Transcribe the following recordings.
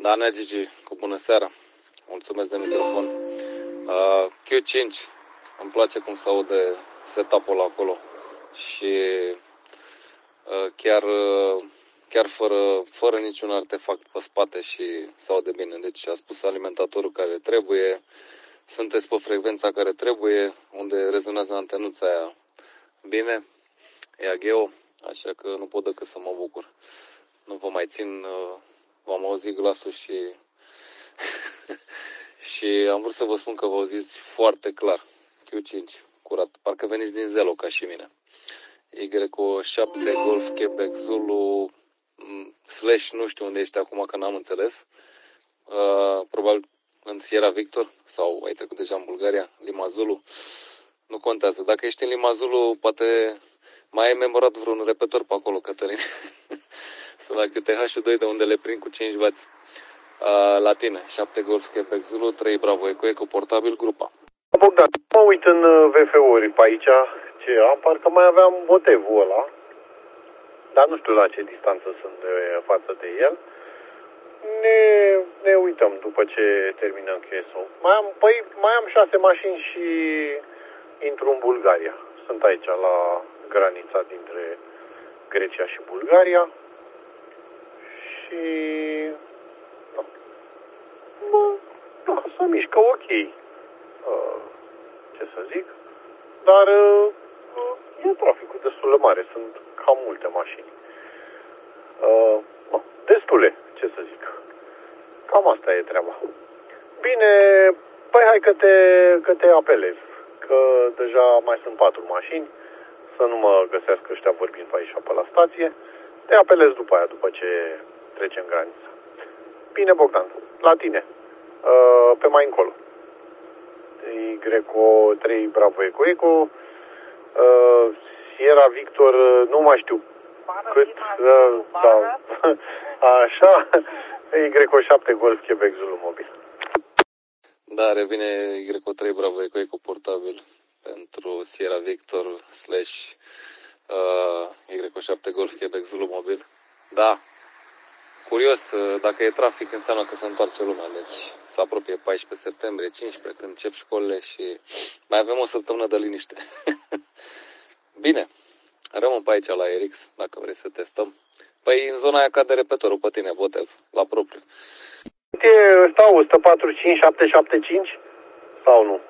Da, Nea Gigi, cu bună seara. Mulțumesc de microfon. Q5, îmi place cum se aude setup-ul acolo și chiar fără niciun artefact pe spate și se aude bine. Deci a spus alimentatorul care trebuie, sunteți pe frecvența care trebuie, unde rezonează antenuța aia bine, e Ageo, așa că nu pot decât să mă bucur. Nu vă mai țin, v-am auzit glasul și și am vrut să vă spun că vă auziți foarte clar. Q5, curat. Parcă veniți din Zelo, ca și mine. Y7 Golf Quebec Zulu slash nu știu unde ești acum, că n-am înțeles. Probabil în Sierra Victor sau ai trecut deja în Bulgaria, Lima Zulu. Nu contează. Dacă ești în Lima Zulu, poate mai ai memorat vreun repetitor pe acolo, Cătălin. Sunt la câte H2 de unde le prind cu 5W. La tine, 7 Golf Quebec Zulu, 3 Bravo Eco Eco portabil, grupa. Bogdan, mă uit în VF-uri pe aici, ce am, parcă mai aveam botevul ăla, dar nu știu la ce distanță sunt față de el. Ne uităm după ce terminăm QSO. Mai am 6 mașini și intru în Bulgaria. Sunt aici la granița dintre Grecia și Bulgaria. Și da, se mișcă ok. Ce să zic. Dar e traficul destul de mare. Sunt cam multe mașini. Destule, ce să zic. Cam asta e treaba. Bine, păi hai că te apelez. Că deja mai sunt 4 mașini. Să nu mă găsească ăștia vorbind pe aici pe la stație. Te apelez după aia, după ce trecem granița. Bine, Bogdan, la tine. Pe mai încolo. Y3 Bravo Eco Eco, Sierra Victor, nu mai știu cât, da, așa, Y7 Golf Quebec Zulu mobil. Da, revine Y3 Bravo Eco Eco portabil pentru Sierra Victor slash Y7 Golf Quebec Zulu mobil. Da, curios, dacă e trafic înseamnă că se întoarce lumea, deci se apropie 14 septembrie, 15, când încep școlile și mai avem o săptămână de liniște. Bine, rămân pe aici la RX, dacă vrei să testăm. Păi în zona aia cade repetorul pe tine, Botev, la propriu. Stau 145, 775 sau nu?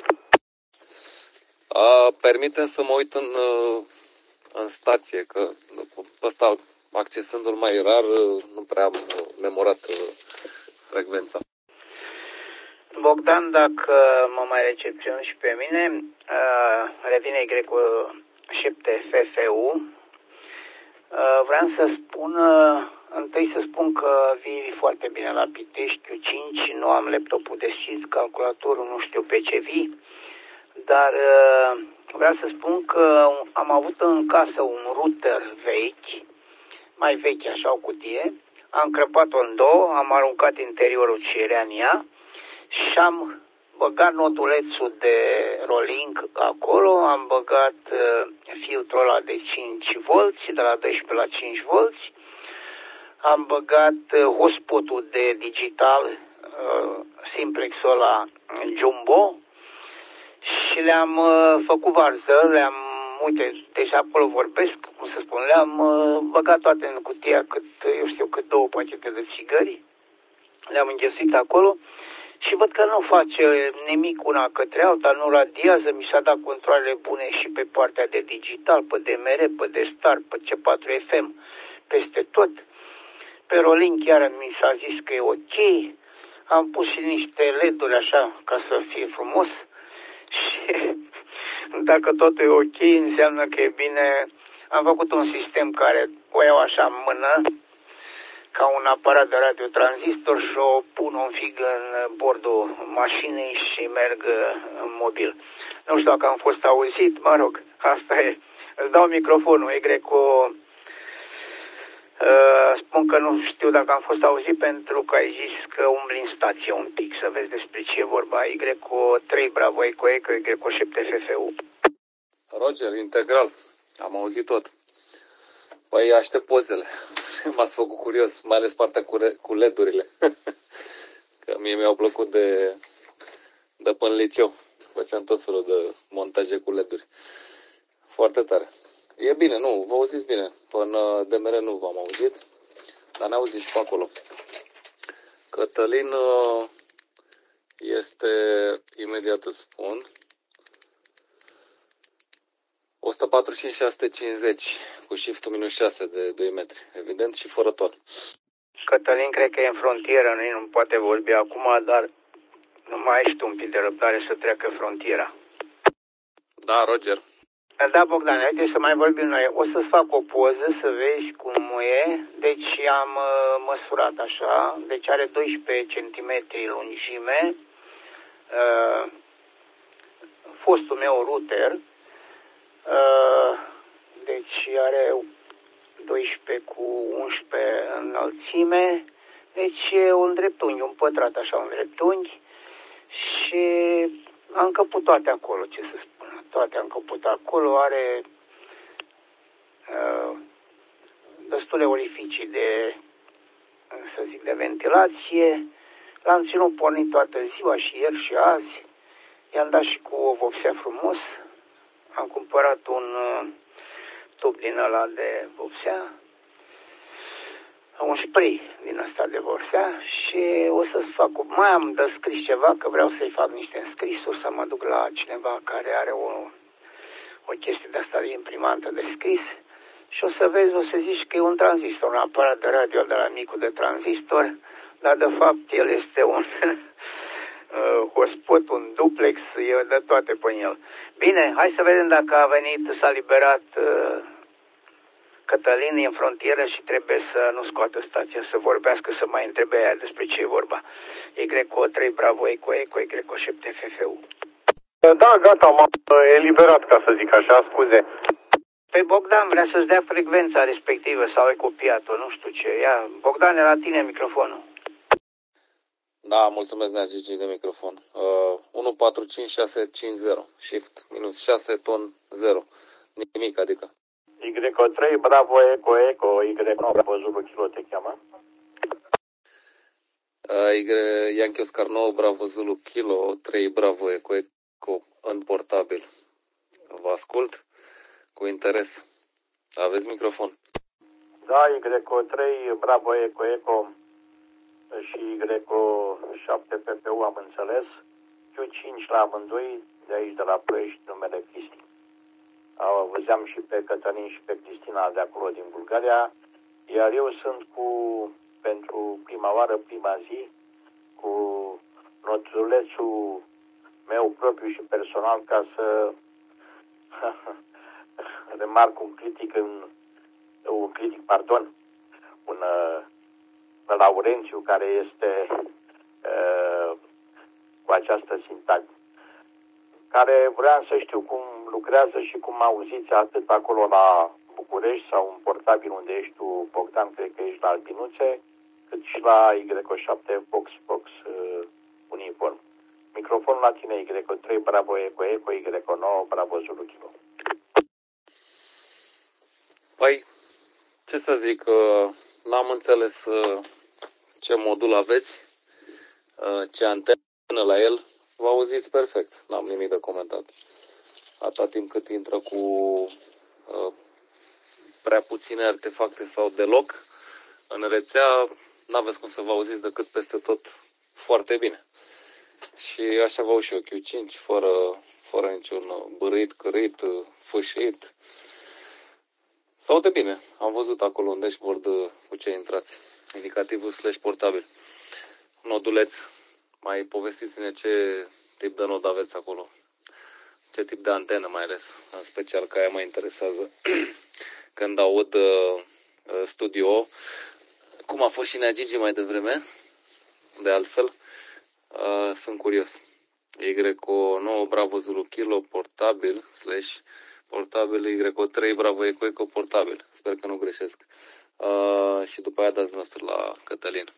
Permite să mă uit în stație, că ăsta, accesându-l mai rar, nu prea am memorat frecvența. Bogdan, dacă mă mai recepționez și pe mine, revine Y7 FFU. Vreau să spun, întâi să spun că vii foarte bine la Pitești, Q5, nu am laptopul deschis, calculatorul nu știu pe ce vii, dar vreau să spun că am avut în casă un router vechi, mai vechi așa, o cutie, am crăpat-o în două, am aruncat interiorul ce era în ea și am băgat nodulețul de rolling acolo, am băgat filtrul ăla de 5V, de la 12 la 5V, am băgat hotspot-ul de digital, simplexul ăla jumbo și le-am făcut varză, uite, deci acolo vorbesc, cum să spun, le-am băgat toate în cutia cât 2 pachete de țigări, le-am înghesuit acolo și văd că nu face nimic una către alta, nu radiază, mi s-a dat controlele bune și pe partea de digital, pe DMR, pe D-Star, pe C4 FM, peste tot. Pe Rolling chiar mi s-a zis că e ok, am pus și niște LED-uri așa, ca să fie frumos și dacă totul e ok, înseamnă că e bine. Am făcut un sistem care o iau așa în mână, ca un aparat de radiotransistor și o pun un fig în bordul mașinii și merg în mobil. Nu știu dacă am fost auzit, mă rog, asta e. Îți dau microfonul, spun că nu știu dacă am fost auzit pentru că ai zis că umbli în stație un pic, să vezi despre ce e vorba. Y3 Bravo Eco Eco, Y7 FFU. Roger, integral. Am auzit tot. Păi aștept pozele. M-ați făcut curios, mai ales partea cu LED-urile. Mie mi-au plăcut de până liceu. Făceam tot felul de montaje cu LED-uri. Foarte tare. E bine, nu, vă auziți bine. Până DMR nu v-am auzit, dar ne auziți și pe acolo. Cătălin este, imediat îți spun, 145-650 cu shift-ul minus 6 de 2 metri, evident, și fără ton. Cătălin cred că e în frontieră, nu poate vorbi acum, dar nu mai ești un pic de răbdare să treacă frontiera. Da, Roger. Da, Bogdan, haideți să mai vorbim noi. O să-ți fac o poză să vezi cum e. Deci am măsurat așa. Deci are 12 cm lungime. Fostul meu router. Deci are 12 cu 11 înălțime. Deci e un dreptunghi, un pătrat așa, un dreptunghi. Și am încăput toate acolo, ce să spun. Toate am încăput acolo, are destule orificii să zic, de ventilație. L-am ținut pornit toată ziua și ieri și azi. I-am dat și cu o vopsea frumos. Am cumpărat un tub din ăla de vopsea. Un spray din ăsta de vopsea și o să fac, mai am de scris ceva, că vreau să-i fac niște înscrisuri, să mă duc la cineva care are o chestie de asta de imprimantă de scris și o să vezi, o să zici că e un tranzistor, un aparat de radio de la micul de tranzistor, dar de fapt el este un hotspot, un duplex, e de toate pe el. Bine, hai să vedem dacă a venit, s-a liberat Cătălin, e în frontieră și trebuie să nu scoată stația, să vorbească, să mai întrebe aia despre ce e vorba. YO3 Bravo Eco Eco YO7 FFU. Da, gata, m-am eliberat, ca să zic așa, scuze. Păi Bogdan vrea să-ți dea frecvența respectivă sau ai copiat-o, nu știu ce. Ia, Bogdan, e la tine microfonul. Da, mulțumesc, Nea Gigi, de microfon. 145650, shift, minus 6, ton 0. Nimic, adică. YO3 Bravo Eco Eco Y9 Bravo Zulu Kilo te cheamă? Yankee Oscar 9 Bravo Zulu Kilo 3 Bravo Eco Eco în portabil. Vă ascult cu interes. Aveți microfon? Da, YO3 Bravo Eco Eco și YO7 PPU am înțeles. Q5 la amândoi, de aici de la Ploiești, numele Cristi. Auzeam și pe Cătălin și pe Cristina de acolo din Bulgaria, iar eu sunt pentru prima oară, prima zi, cu notulețul meu propriu și personal ca să remarc un Laurențiu care este cu această sintagmă, care vreau să știu cum lucrează și cum auziți atât acolo la București sau în portabil unde ești tu, Bogdan, cred că ești la Albinuțe, cât și la YO7 Fox uniform. Microfonul la tine, YO3 Bravo Eco Eco Y9 Bravo Zulu Kilo. Păi, ce să zic, n-am înțeles ce modul aveți, ce antenă la el, vă auziți perfect, n-am nimic de comentat. Atâta timp cât intră cu prea puține artefacte sau deloc în rețea, n-aveți cum să vă auziți decât peste tot foarte bine. Și așa vă și eu, Q5, fără niciun bârâit, cârâit, fâșit. Se aude bine. Am văzut acolo un dashboard cu ce intrați. Indicativul / portabil. Noduleț. Mai povestiți-ne ce tip de nod aveți acolo. Ce tip de antenă mai ales. În special că aia mă interesează. Când aud studio. Cum a fost și Nea Gigi mai devreme. De altfel. Sunt curios. YO9 Bravo Zulu Kilo portabil / portabil YO3 Bravo Eco Eco portabil. Sper că nu greșesc. Și după aia dați nostru la Cătălin.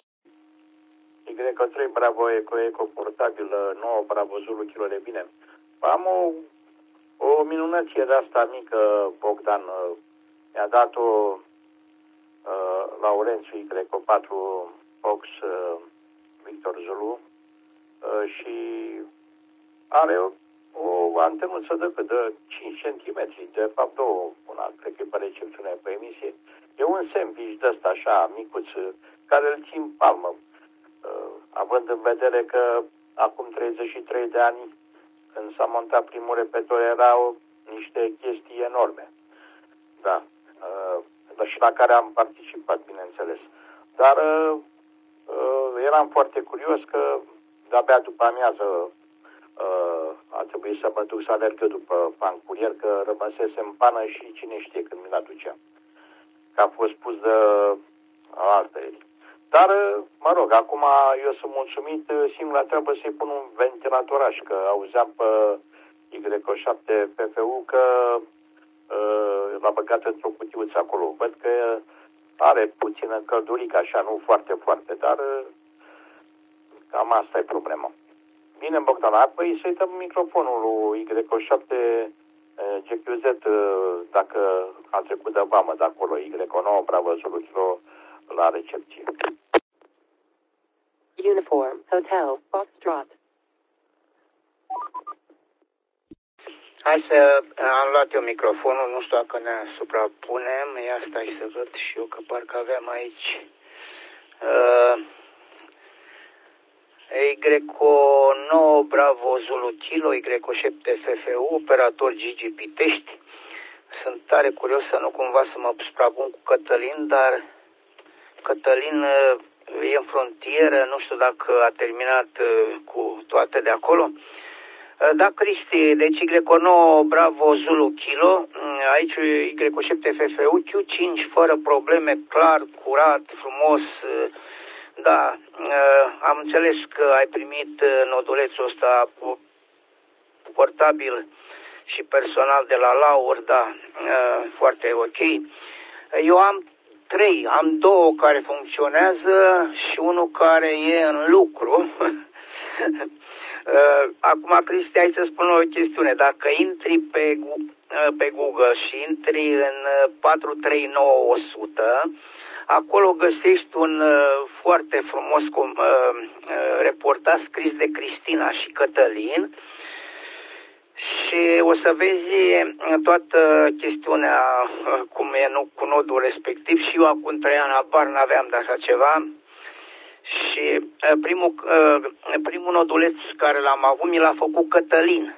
YO3 Bravo Eco Eco portabil 9 Bravo Zulu Kilo de bine. Am o minunăție de asta mică, Bogdan. Mi-a dat-o Laurențiu YO4 Fox Victor Zulu și are o antenuță de 5 cm, de fapt una, cred că e pe recepțiune pe emisie. E un sandwich de ăsta așa, micuț, care îl țin palmă, având în vedere că acum 33 de ani, când s-a montat primul repetitor, erau niște chestii enorme. Da. Și la care am participat, bineînțeles. Dar eram foarte curios că de-abia după amiază a trebuit să mă duc să alerg eu după pancurier, că rămăsese în pană și cine știe când mi-l aducea. Că a fost pus de altăieri. Dar, mă rog, acum eu sunt mulțumit, singura treabă să-i pun un ventilatoraș, că auzeam pe Y7 PFU că l-a băgat într-o cutiuță acolo. Văd că are puțină căldurică, așa, nu foarte, foarte, dar cam asta e problema. Bine, Bogdan, apoi să-i dăm microfonul lui Y7 GQZ dacă a trecut de vamă de acolo, Y9, Bravo Zulu Kilo, la recepție. Uniform, Hotel, Foxtrot. Hai să am luat eu microfonul, nu știu dacă ne suprapunem, ia stai să văd și eu că parcă avem aici Y9 Bravo Zulu Kilo, Y7 FFU, operator Gigi Pitești. Sunt tare curios să nu cumva să mă suprapun cu Cătălin, dar Cătălin e în frontieră, nu știu dacă a terminat cu toate de acolo. Da, Cristi, deci Y9 Bravo Zulu Kilo, aici Y7 FFU, Q5 fără probleme, clar, curat, frumos. Da, am înțeles că ai primit nodulețul ăsta portabil și personal de la Laur, da, foarte ok. Eu am două care funcționează și unul care e în lucru. Acum, Cristi, hai să spun o chestiune. Dacă intri pe Google și intri în 439100, acolo găsești un foarte frumos reportaj scris de Cristina și Cătălin și o să vezi toată chestiunea cum e cu nodul respectiv. Și eu acum 3 ani abar n-aveam de așa ceva. Și primul noduleț care l-am avut mi l-a făcut Cătălin,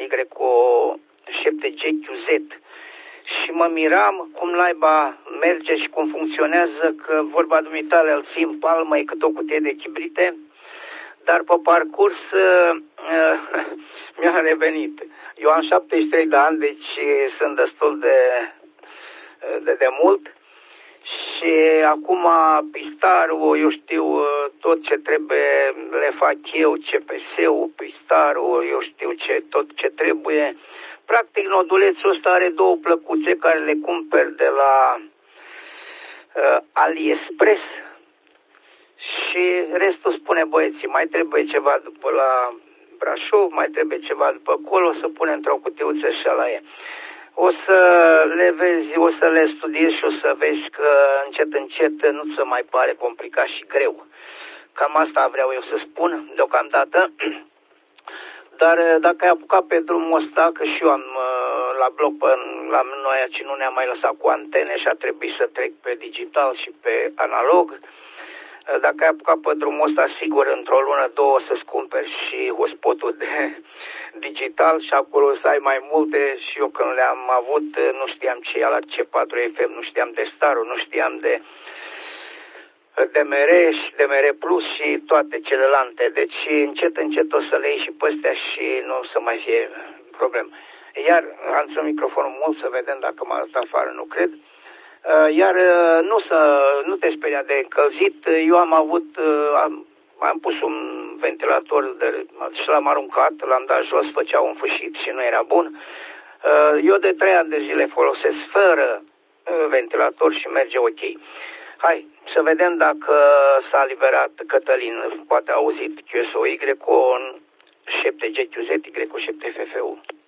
Y7GQZ. Și mă miram cum naiba merge și cum funcționează, că vorba dumitale îl țin în palmă, e cât o cutie de chibrite, dar pe parcurs mi-a revenit. Eu am 73 de ani, deci sunt destul de mult. Și acum pistarul, eu știu tot ce trebuie, le fac eu, CPS-ul, pistarul, eu știu tot ce trebuie. Practic, nodulețul ăsta are două plăcuțe care le cumpăr de la AliExpress și restul spune băieții, mai trebuie ceva după la Brașov, mai trebuie ceva după acolo, să pune într-o cutiuță și ala e. O să le vezi, o să le studiezi și o să vezi că încet, încet nu se mai pare complicat și greu. Cam asta vreau eu să spun deocamdată. Dar dacă ai apucat pe drumul ăsta, că și eu am la bloc la noi aici nu ne-am mai lăsat cu antene și a trebuit să trec pe digital și pe analog. Dacă ai apucat pe drumul ăsta, sigur, într-o lună, două să-ți cumperi și hotspot-ul de digital și acolo să ai mai multe. Și eu când le-am avut, nu știam ce e la C4 FM, nu știam de Starul, nu știam de DMR și DMR Plus și toate celelalte. Deci încet, încet o să le iei și pe astea și nu o să mai fie problemă. Iar am ținut microfonul mult să vedem dacă m-a dat afară, nu cred. Iar nu te speria de încălzit. Eu am avut, am pus un ventilator și l-am aruncat, l-am dat jos, făcea un fâșit și nu era bun. Eu de 3 ani de zile folosesc fără ventilator și merge ok. Hai să vedem dacă s-a liberat Cătălin, poate a auzit QSOY cu 7GQZ, Y7FFU.